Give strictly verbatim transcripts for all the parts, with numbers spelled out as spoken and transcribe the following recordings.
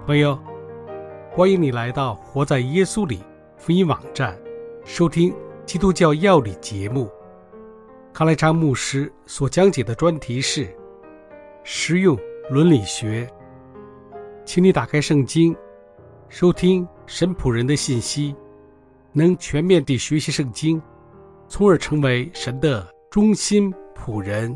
朋友，欢迎你来到活在耶稣里福音网站，收听基督教要理节目。康来昌牧师所讲解的专题是实用伦理学。请你打开圣经，收听神仆人的信息，能全面地学习圣经，从而成为神的忠心仆人。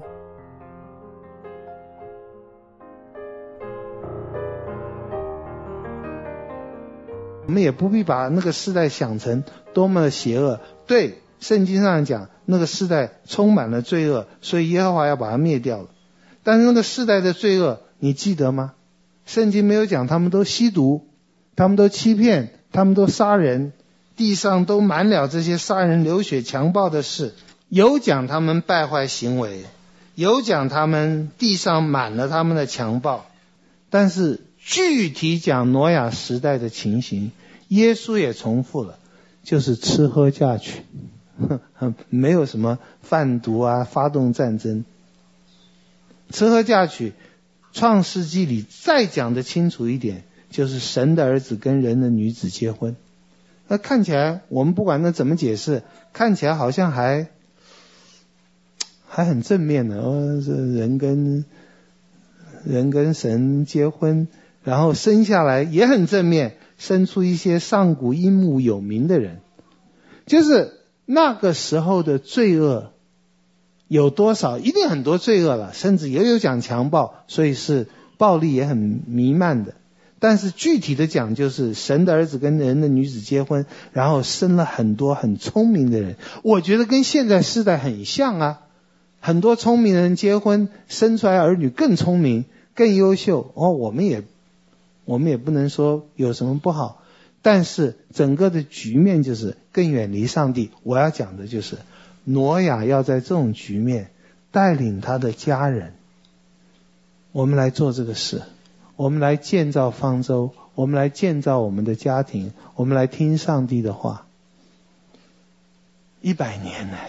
我们也不必把那个世代想成多么的邪恶。对，圣经上讲那个世代充满了罪恶，所以耶和华要把它灭掉了。但是那个世代的罪恶你记得吗？圣经没有讲他们都吸毒，他们都欺骗，他们都杀人，地上都满了这些杀人流血强暴的事。有讲他们败坏行为，有讲他们地上满了他们的强暴，但是具体讲挪亚时代的情形，耶稣也重复了，就是吃喝嫁娶，没有什么贩毒啊，发动战争。吃喝嫁娶，创世纪里再讲得清楚一点，就是神的儿子跟人的女子结婚。那看起来我们不管那怎么解释，看起来好像还还很正面的哦，这人跟人跟神结婚，然后生下来也很正面，生出一些上古英武有名的人。就是那个时候的罪恶有多少，一定很多罪恶了，甚至也有讲强暴，所以是暴力也很弥漫的。但是具体的讲，就是神的儿子跟人的女子结婚，然后生了很多很聪明的人。我觉得跟现在世代很像啊，很多聪明人结婚，生出来儿女更聪明更优秀。哦，我们也我们也不能说有什么不好，但是整个的局面就是更远离上帝。我要讲的就是挪亚要在这种局面带领他的家人，我们来做这个事，我们来建造方舟，我们来建造我们的家庭，我们来听上帝的话。一百年呢，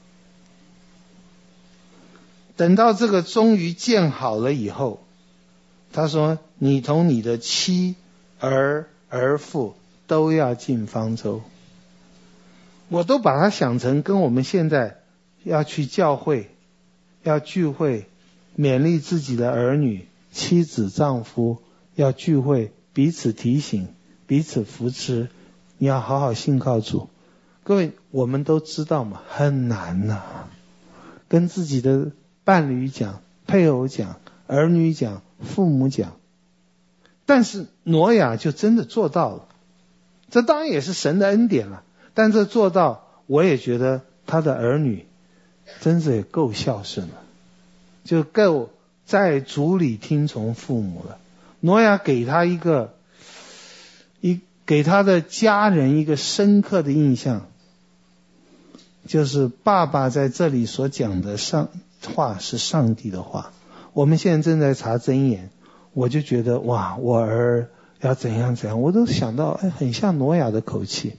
等到这个终于建好了以后，他说你同你的妻儿儿妇都要进方舟。我都把它想成跟我们现在要去教会要聚会，勉励自己的儿女妻子丈夫要聚会，彼此提醒彼此扶持，你要好好信靠主。各位我们都知道嘛，很难啊，跟自己的伴侣讲，配偶讲，儿女讲，父母讲。但是挪亚就真的做到了，这当然也是神的恩典了，但这做到，我也觉得他的儿女真是也够孝顺了，就够在主里听从父母了。挪亚给他一个一给他的家人一个深刻的印象，就是爸爸在这里所讲的上话是上帝的话。我们现在正在查箴言，我就觉得哇，我儿要怎样怎样，我都想到哎，很像挪亚的口气。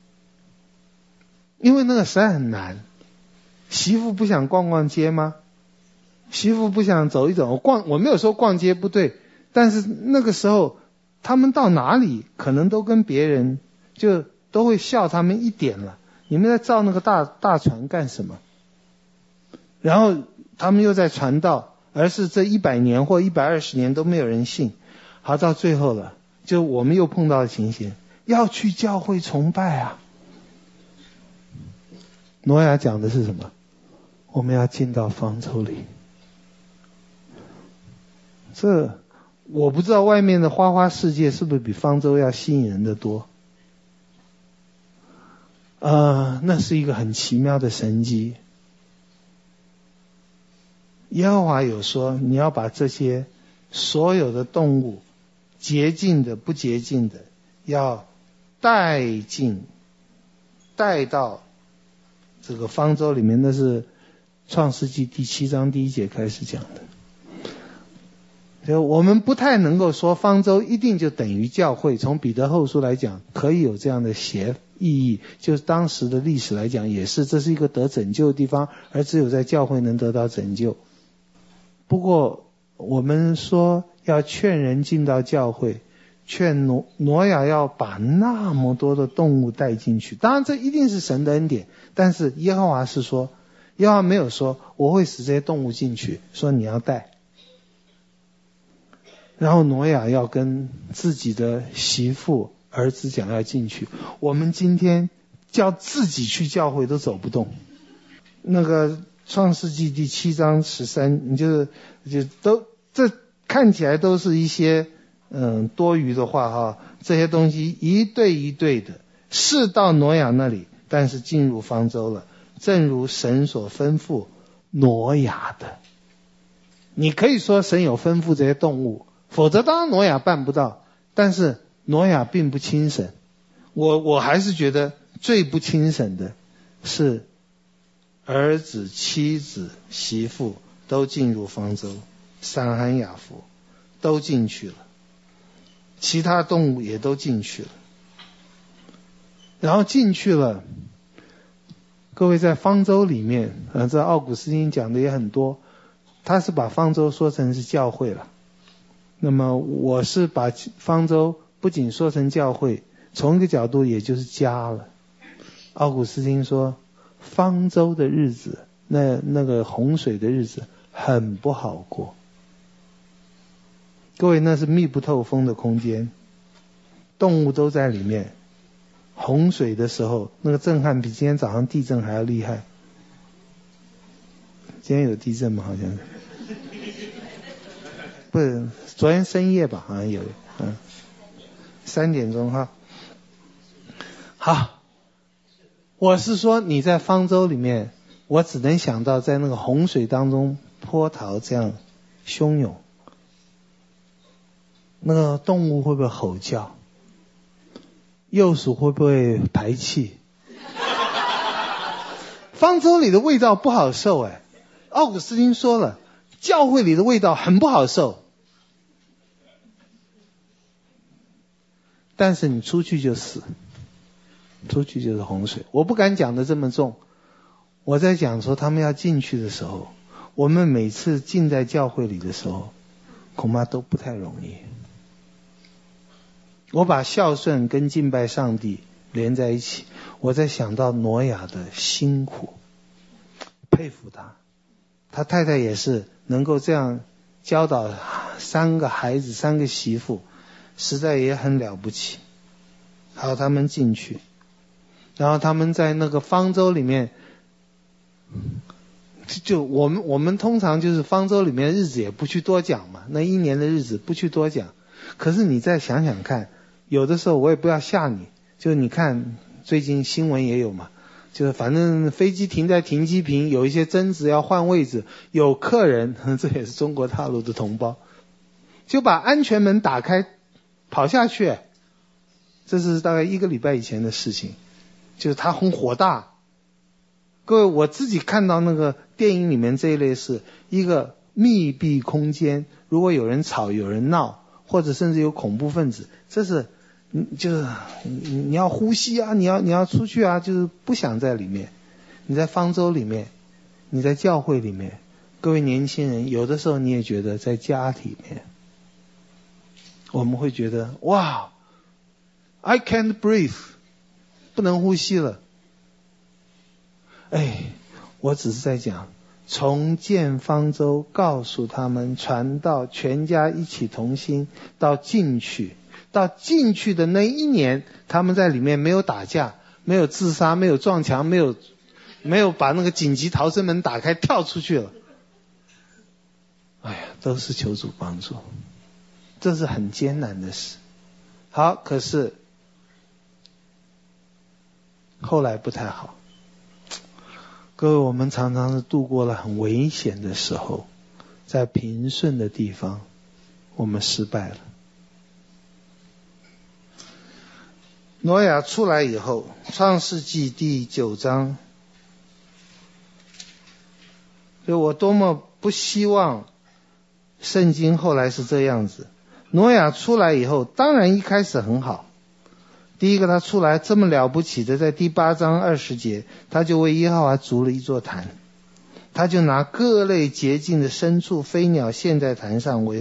因为那个实在很难。媳妇不想逛逛街吗？媳妇不想走一走？我逛，我没有说逛街不对，但是那个时候他们到哪里可能都跟别人就都会笑他们一点了，你们在造那个大大船干什么？然后他们又在传道，而是这一百年或一百二十年都没有人信。好，到最后了，就我们又碰到的情形，要去教会崇拜啊。挪亚讲的是什么？我们要进到方舟里。这我不知道外面的花花世界是不是比方舟要吸引人的多。呃，那是一个很奇妙的神迹。耶和华有说，你要把这些所有的动物，洁净的不洁净的，要带进带到这个方舟里面。那是创世纪第七章第一节开始讲的。所以我们不太能够说方舟一定就等于教会，从彼得后书来讲可以有这样的协意义，就是当时的历史来讲也是，这是一个得拯救的地方，而只有在教会能得到拯救。不过我们说要劝人进到教会， 劝挪挪亚要把那么多的动物带进去。当然这一定是神的恩典，但是耶和华是说，耶和华没有说我会使这些动物进去，说你要带。然后挪亚要跟自己的媳妇儿子讲要进去。我们今天叫自己去教会都走不动。那个创世纪第七章十三，你就是就都这看起来都是一些嗯多余的话哈，这些东西一对一对的是到挪亚那里，但是进入方舟了，正如神所吩咐挪亚的。你可以说神有吩咐这些动物，否则当然挪亚办不到，但是挪亚并不轻省。我我还是觉得最不轻省的是儿子、妻子、媳妇都进入方舟，闪含雅弗都进去了，其他动物也都进去了。然后进去了，各位在方舟里面，呃，这奥古斯丁讲的也很多，他是把方舟说成是教会了。那么我是把方舟不仅说成教会，从一个角度也就是家了。奥古斯丁说，方舟的日子，那那个洪水的日子很不好过。各位，那是密不透风的空间，动物都在里面。洪水的时候，那个震撼比今天早上地震还要厉害。今天有地震吗？好像是。不是，昨天深夜吧，好像有，嗯，三点钟哈。好，我是说你在方舟里面，我只能想到在那个洪水当中波涛这样汹涌，那个动物会不会吼叫？幼鼠会不会排气？方舟里的味道不好受哎，奥古斯丁说了，教会里的味道很不好受。但是你出去就死，出去就是洪水。我不敢讲的这么重，我在讲说他们要进去的时候，我们每次进在教会里的时候，恐怕都不太容易。我把孝顺跟敬拜上帝连在一起，我在想到挪亚的辛苦，佩服他，他太太也是能够这样教导三个孩子三个媳妇，实在也很了不起。还有他们进去，然后他们在那个方舟里面，就我们我们通常就是方舟里面的日子也不去多讲嘛，那一年的日子不去多讲。可是你再想想看，有的时候我也不要吓你，就你看最近新闻也有嘛，就是反正飞机停在停机坪，有一些争执要换位置，有客人，这也是中国大陆的同胞，就把安全门打开跑下去。这是大概一个礼拜以前的事情，就是他很火大。各位，我自己看到那个电影里面这一类是一个密闭空间，如果有人吵有人闹，或者甚至有恐怖分子，这是就是你要呼吸啊，你要你要出去啊，就是不想在里面。你在方舟里面，你在教会里面，各位年轻人，有的时候你也觉得在家里面，我们会觉得哇I can't breathe， 不能呼吸了。哎，我只是在讲从建方舟，告诉他们传道，全家一起同心，到进去，到进去的那一年，他们在里面没有打架，没有自杀，没有撞墙，没有没有把那个紧急逃生门打开跳出去了。哎呀，都是求主帮助，这是很艰难的事。好，可是后来不太好。各位，我们常常是度过了很危险的时候，在平顺的地方我们失败了。挪亚出来以后，创世纪第九章，所以我多么不希望圣经后来是这样子。挪亚出来以后，当然一开始很好。第一个，他出来这么了不起的，在第八章二十节，他就为耶和华筑了一座坛，他就拿各类洁净的牲畜飞鸟献在坛上为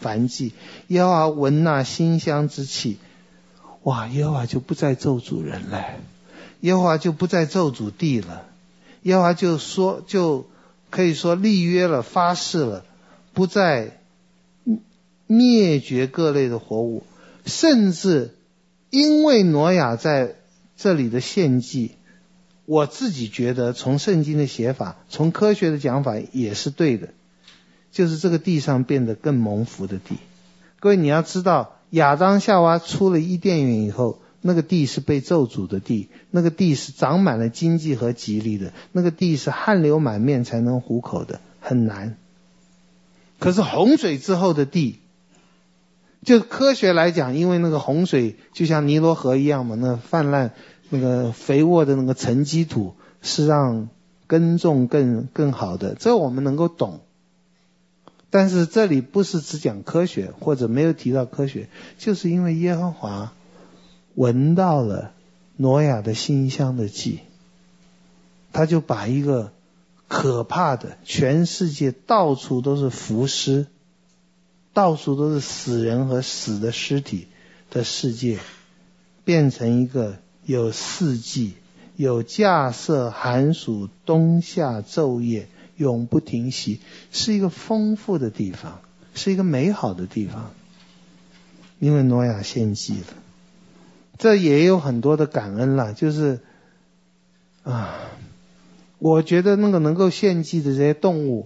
燔祭，耶和华闻那馨香之气，哇，耶和华就不再咒诅人了，耶和华就不再咒诅地了，耶和华就说，就可以说立约了，发誓了，不再灭绝各类的活物，甚至因为挪亚在这里的献祭，我自己觉得从圣经的写法，从科学的讲法也是对的，就是这个地上变得更蒙福的地。各位你要知道，亚当夏娃出了伊甸园以后，那个地是被咒诅的地，那个地是长满了荆棘和蒺藜的，那个地是汗流满面才能糊口的，很难。可是洪水之后的地，就科学来讲，因为那个洪水就像尼罗河一样嘛，那泛滥那个肥沃的那个沉积土是让耕种更更好的，这我们能够懂。但是这里不是只讲科学，或者没有提到科学，就是因为耶和华闻到了挪亚的馨香的祭，他就把一个可怕的全世界到处都是浮尸，到处都是死人和死的尸体的世界，变成一个有四季、有夏色寒暑冬夏昼夜永不停息，是一个丰富的地方，是一个美好的地方。因为挪亚献祭了，这也有很多的感恩啦，就是啊，我觉得那个能够献祭的这些动物，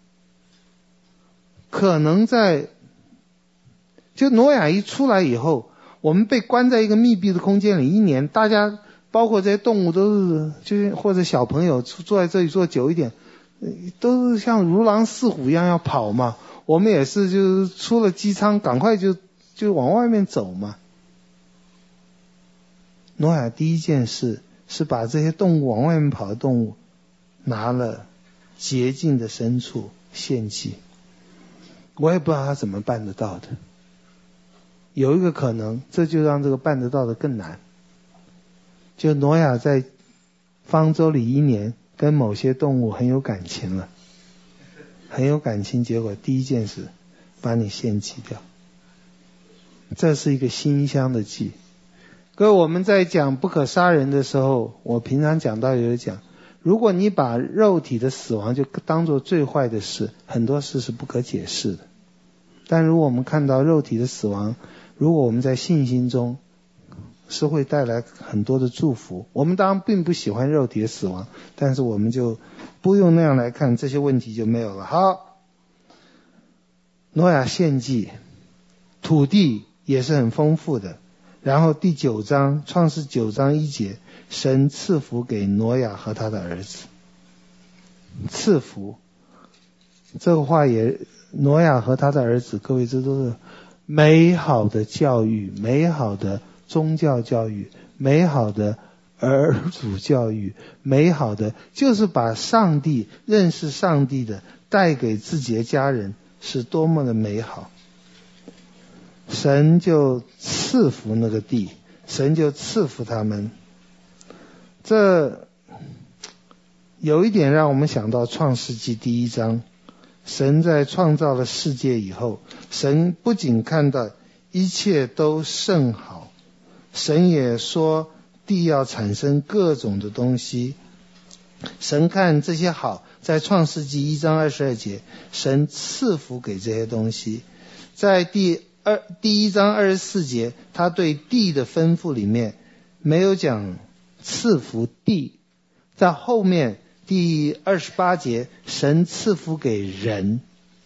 可能在就挪亚一出来以后，我们被关在一个密闭的空间里一年，大家包括这些动物都是，就是或者小朋友坐在这里坐久一点，都是像如狼似虎一样要跑嘛。我们也是，就是出了机舱赶快就就往外面走嘛。挪亚第一件事是把这些动物往外面跑的动物拿了洁净的牲畜献祭。我也不知道他怎么办得到的，有一个可能，这就让这个办得到的更难。就挪亚在方舟里一年，跟某些动物很有感情了，很有感情，结果第一件事把你献祭掉，这是一个馨香的祭。各位，我们在讲不可杀人的时候，我平常讲到有讲，如果你把肉体的死亡就当作最坏的事，很多事是不可解释的。但如果我们看到肉体的死亡，如果我们在信心中，是会带来很多的祝福。我们当然并不喜欢肉体的死亡，但是我们就不用那样来看，这些问题就没有了。好，挪亚献祭，土地也是很丰富的。然后第九章，创世九章一节，神赐福给挪亚和他的儿子。赐福，这个话也，挪亚和他的儿子，各位这都是美好的教育，美好的宗教教育，美好的儿主教育，美好的就是把上帝，认识上帝的带给自己的家人，是多么的美好。神就赐福那个地，神就赐福他们。这有一点让我们想到创世纪第一章，神在创造了世界以后，神不仅看到一切都甚好，神也说地要产生各种的东西。神看这些好，在创世纪一章二十二节，神赐福给这些东西。在第二第一章二十四节，他对地的吩咐里面没有讲赐福地，在后面第二十八节，神赐福给人。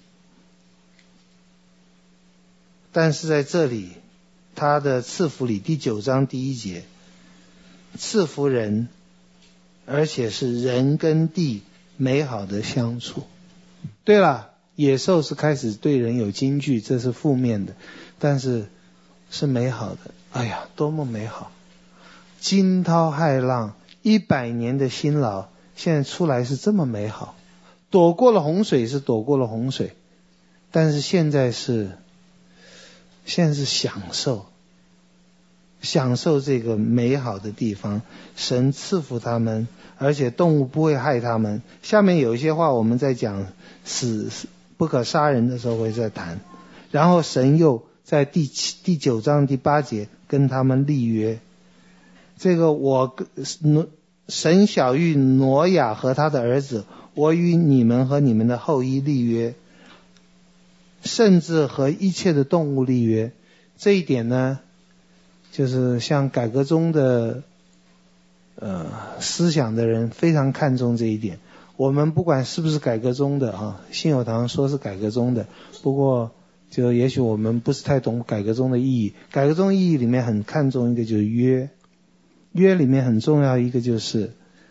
但是在这里，他的赐福里第九章第一节，赐福人，而且是人跟地美好的相处。对了，野兽是开始对人有惊惧，这是负面的，但是是美好的。哎呀，多么美好！惊涛骇浪，一百年的辛劳，现在出来是这么美好。躲过了洪水是躲过了洪水，但是现在是现在是享受享受这个美好的地方，神赐福他们，而且动物不会害他们。下面有一些话我们在讲死不可杀人的时候会再谈。 然后神又在第七第九章第八节跟他们立约。这个我神晓谕挪亚和他的儿子，我与你们和你们的后裔立约，甚至和一切的动物立约。这一点呢，就是像改革中的呃思想的人非常看重这一点。我们不管是不是改革中的啊，信友堂说是改革中的，不过就也许我们不是太懂改革中的意义。改革中的意义里面很看重一个就是约，约里面很重要一个就是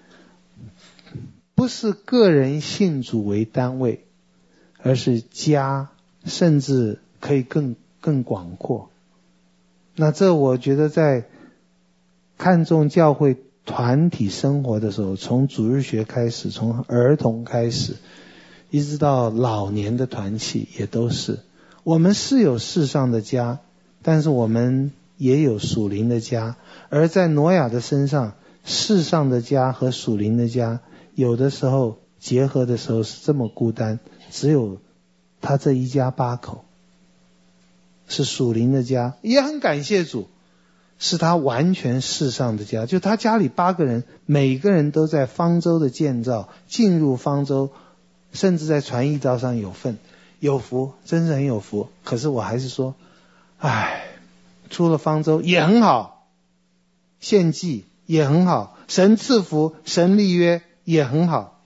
不是个人信主为单位，而是家，甚至可以更更广阔。那这我觉得在看重教会团体生活的时候，从主日学开始，从儿童开始，一直到老年的团契也都是。我们是有世上的家，但是我们也有属灵的家。而在挪亚的身上，世上的家和属灵的家有的时候结合的时候是这么孤单，只有他这一家八口是属灵的家。也很感谢主，是他完全世上的家，就他家里八个人，每个人都在方舟的建造，进入方舟，甚至在传义道上有份，有福，真是很有福。可是我还是说，唉，出了方舟也很好，献祭也很好，神赐福，神立约也很好。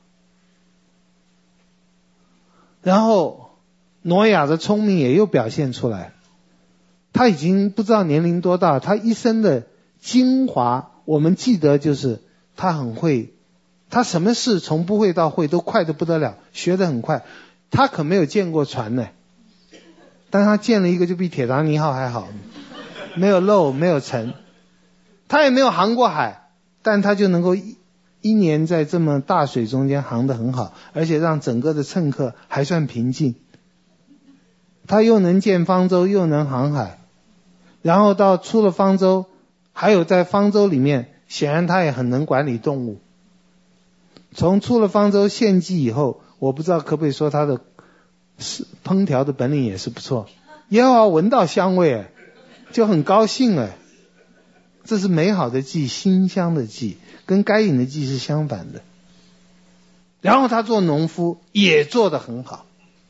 然后挪亚的聪明也又表现出来，他已经不知道年龄多大，他一生的精华我们记得就是他很会，他什么事从不会到会都快得不得了，学得很快。他可没有见过船呢，但他见了一个就比铁达尼号还好，没有漏没有沉。他也没有航过海，但他就能够一一年在这么大水中间航得很好，而且让整个的乘客还算平静。他又能建方舟，又能航海，然后到出了方舟，还有在方舟里面，显然他也很能管理动物。从出了方舟献祭以后，我不知道可不可以说他的烹调的本领也是不错。耶和华闻到香味，哎，就很高兴，哎，这是美好的祭，馨香的祭，跟该隐的祭是相反的。然后他做农夫也做得很好，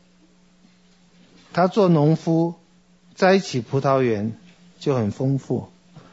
他做农夫摘起葡萄园就很丰富。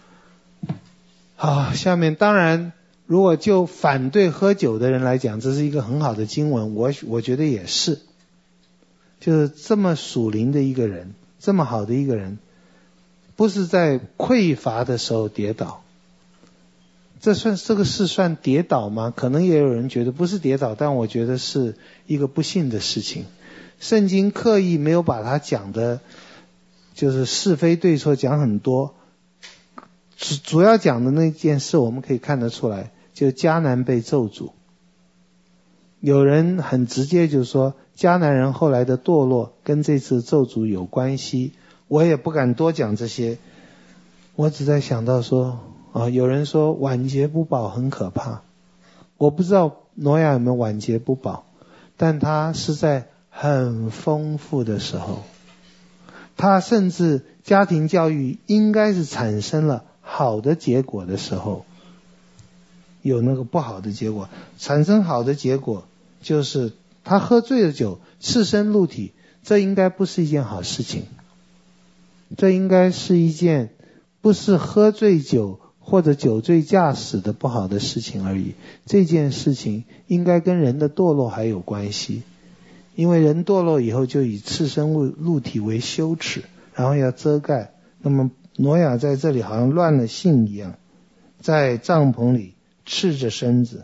好，下面当然如果就反对喝酒的人来讲，这是一个很好的经文，我我觉得也是，就是这么属灵的一个人，这么好的一个人，不是在匮乏的时候跌倒。这算这个是算跌倒吗？可能也有人觉得不是跌倒，但我觉得是一个不幸的事情。圣经刻意没有把它讲的就是是非对错讲很多，主主要讲的那件事我们可以看得出来，就迦南被咒诅。有人很直接就说迦南人后来的堕落跟这次咒诅有关系，我也不敢多讲这些，我只在想到说啊，有人说晚节不保很可怕，我不知道挪亚有没有晚节不保，但他是在很丰富的时候，他甚至家庭教育应该是产生了好的结果的时候，有那个不好的结果。产生好的结果就是他喝醉了酒，赤身露体，这应该不是一件好事情，这应该是一件不是喝醉酒或者酒醉驾驶的不好的事情而已，这件事情应该跟人的堕落还有关系。因为人堕落以后就以赤身露露体为羞耻，然后要遮盖。那么挪亚在这里好像乱了性一样，在帐篷里赤着身子。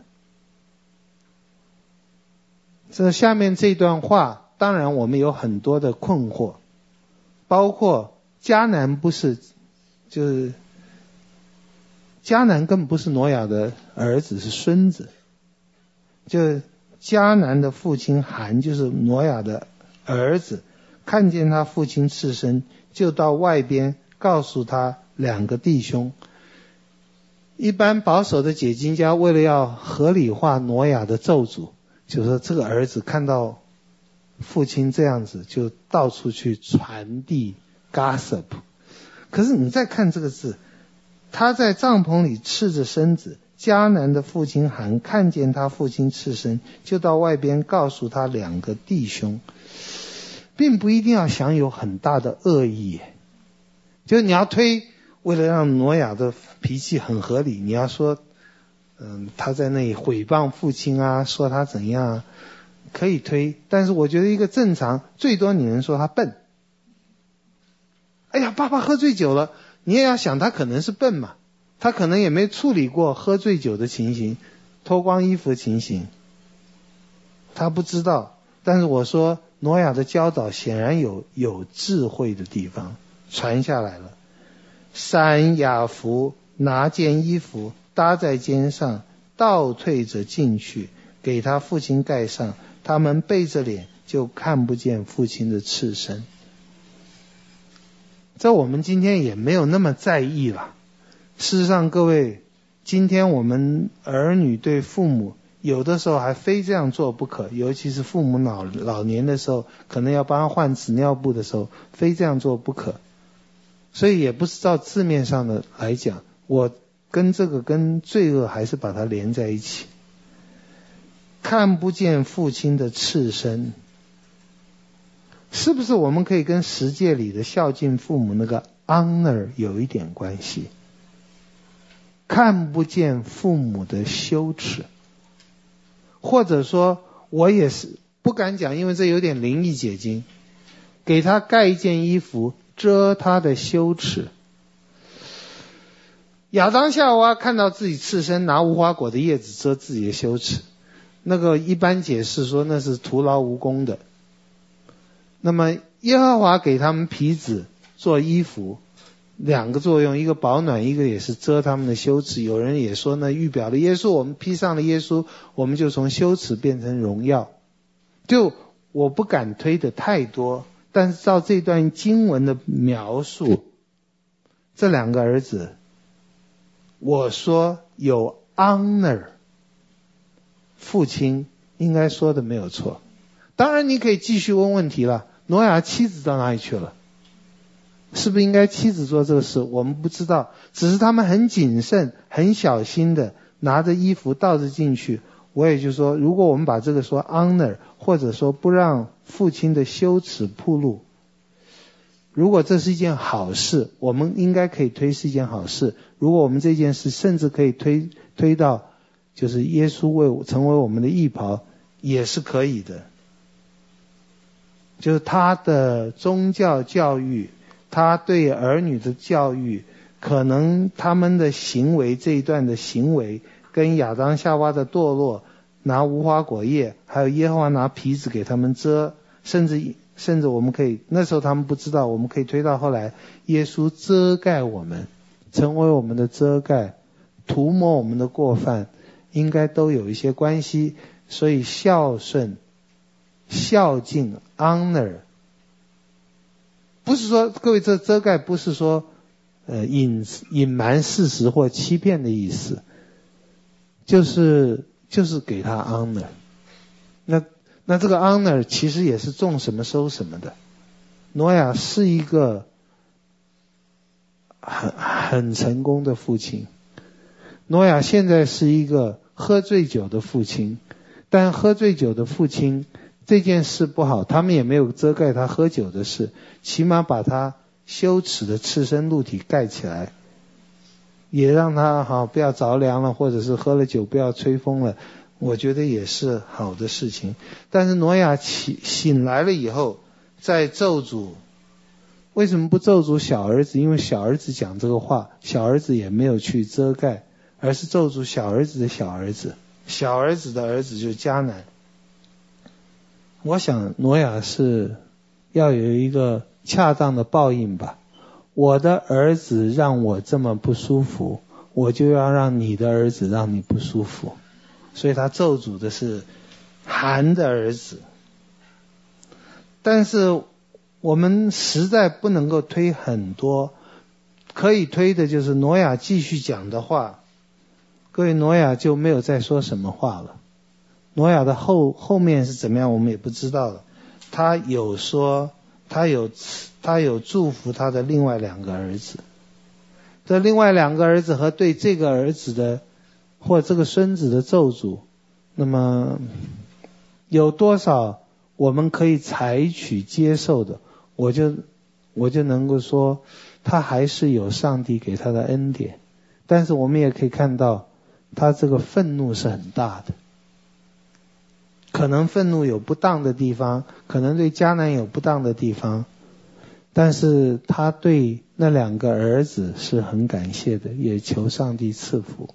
这下面这段话当然我们有很多的困惑，包括迦南不是就是迦南根本不是挪亚的儿子，是孙子。就迦南的父亲含就是挪亚的儿子，看见他父亲赤身，就到外边告诉他两个弟兄。一般保守的解经家为了要合理化挪亚的咒诅，就说这个儿子看到父亲这样子就到处去传递 gossip。 可是你再看这个字，他在帐篷里赤着身子，迦南的父亲含看见他父亲赤身，就到外边告诉他两个弟兄，并不一定要享有很大的恶意，就是你要推，为了让挪亚的脾气很合理，你要说嗯，他在那里毁谤父亲啊，说他怎样啊，可以推。但是我觉得一个正常，最多你能说他笨。哎呀，爸爸喝醉酒了，你也要想他可能是笨嘛，他可能也没处理过喝醉酒的情形，脱光衣服的情形，他不知道。但是我说挪亚的教导显然有有智慧的地方传下来了。闪雅弗拿件衣服搭在肩上，倒退着进去，给他父亲盖上，他们背着脸就看不见父亲的赤身。这我们今天也没有那么在意了。事实上各位，今天我们儿女对父母有的时候还非这样做不可，尤其是父母老老年的时候，可能要帮他换纸尿布的时候，非这样做不可。所以也不是照字面上的来讲，我跟这个跟罪恶还是把它连在一起。看不见父亲的赤身，是不是我们可以跟十诫里的孝敬父母那个 honor 有一点关系？看不见父母的羞耻，或者说我也是不敢讲，因为这有点灵异解经，给他盖一件衣服遮他的羞耻。亚当夏娃看到自己赤身，拿无花果的叶子遮自己的羞耻，那个一般解释说那是徒劳无功的。那么耶和华给他们皮子做衣服，两个作用，一个保暖，一个也是遮他们的羞耻。有人也说呢，预表了耶稣，我们披上了耶稣，我们就从羞耻变成荣耀。就我不敢推的太多，但是照这段经文的描述，这两个儿子，我说有 honor， 父亲应该说的没有错。当然你可以继续问问题了，挪亚妻子到哪里去了？是不是应该妻子做这个事？我们不知道，只是他们很谨慎很小心的拿着衣服倒着进去。我也就说，如果我们把这个说 honor， 或者说不让父亲的羞耻暴露，如果这是一件好事，我们应该可以推是一件好事。如果我们这件事甚至可以推推到就是耶稣为成为我们的义袍，也是可以的。就是他的宗教教育，他对儿女的教育，可能他们的行为，这一段的行为跟亚当夏娃的堕落，拿无花果叶，还有耶和华拿皮子给他们遮，甚至甚至我们可以，那时候他们不知道，我们可以推到后来耶稣遮盖我们，成为我们的遮盖，涂抹我们的过犯，应该都有一些关系。所以孝顺孝敬 honor， 不是说各位这遮盖不是说呃隐隐瞒事实或欺骗的意思，就是就是给他 honor。 那那这个 honor 其实也是种什么收什么的。挪亚是一个很很成功的父亲，挪亚现在是一个喝醉酒的父亲，但喝醉酒的父亲这件事不好，他们也没有遮盖他喝酒的事，起码把他羞耻的赤身露体盖起来，也让他好不要着凉了，或者是喝了酒不要吹风了，我觉得也是好的事情。但是挪亚起醒来了以后，在咒诅，为什么不咒诅小儿子？因为小儿子讲这个话，小儿子也没有去遮盖，而是咒诅小儿子的小儿子，小儿子的儿子就是迦南。我想挪亚是要有一个恰当的报应吧。我的儿子让我这么不舒服，我就要让你的儿子让你不舒服。所以他咒诅的是含的儿子。但是我们实在不能够推很多，可以推的就是挪亚继续讲的话。各位，挪亚就没有再说什么话了。挪亚的后后面是怎么样我们也不知道了， 他有说，他有他有祝福他的另外两个儿子。这另外两个儿子和对这个儿子的或这个孙子的咒诅，那么有多少我们可以采取接受的，我就我就能够说他还是有上帝给他的恩典。但是我们也可以看到他这个愤怒是很大的，可能愤怒有不当的地方，可能对迦南有不当的地方，但是他对那两个儿子是很感谢的，也求上帝赐福。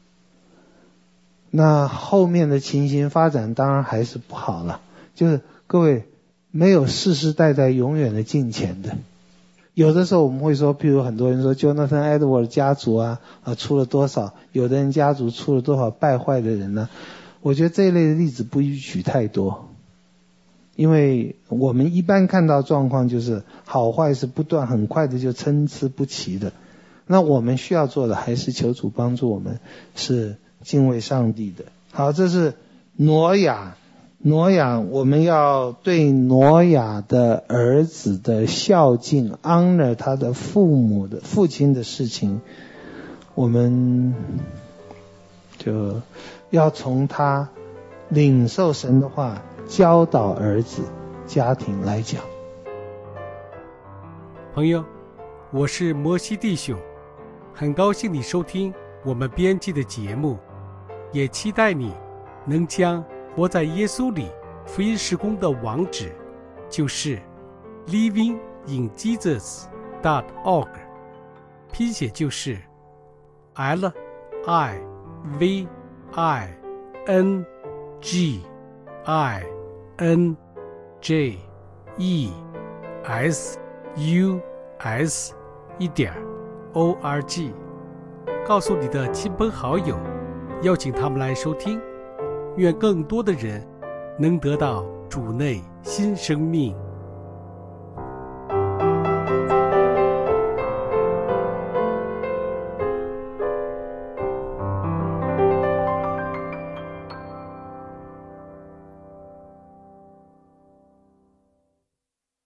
那后面的情形发展当然还是不好了，就是各位没有世世代代永远的敬虔的。有的时候我们会说，譬如很多人说 Jonathan Edwards 家族啊啊出了多少，有的人家族出了多少败坏的人呢、啊？我觉得这一类的例子不宜举太多，因为我们一般看到状况就是好坏是不断很快的就参差不齐的。那我们需要做的还是求主帮助我们是敬畏上帝的。好，这是挪亚。挪亚，我们要对挪亚的儿子的孝敬 honor 他的父母的父亲的事情，我们就要从他领受神的话教导儿子家庭来讲。 朋友，我是摩西弟兄，很高兴你收听我们编辑的节目，也期待你能将活在耶稣里福音事工的网址，就是 living in jesus dot org， 拼写就是 L I V I N G I N J E S U S 一点 O R G， 告诉你的亲朋好友，邀请他们来收听，愿更多的人能得到主内新生命。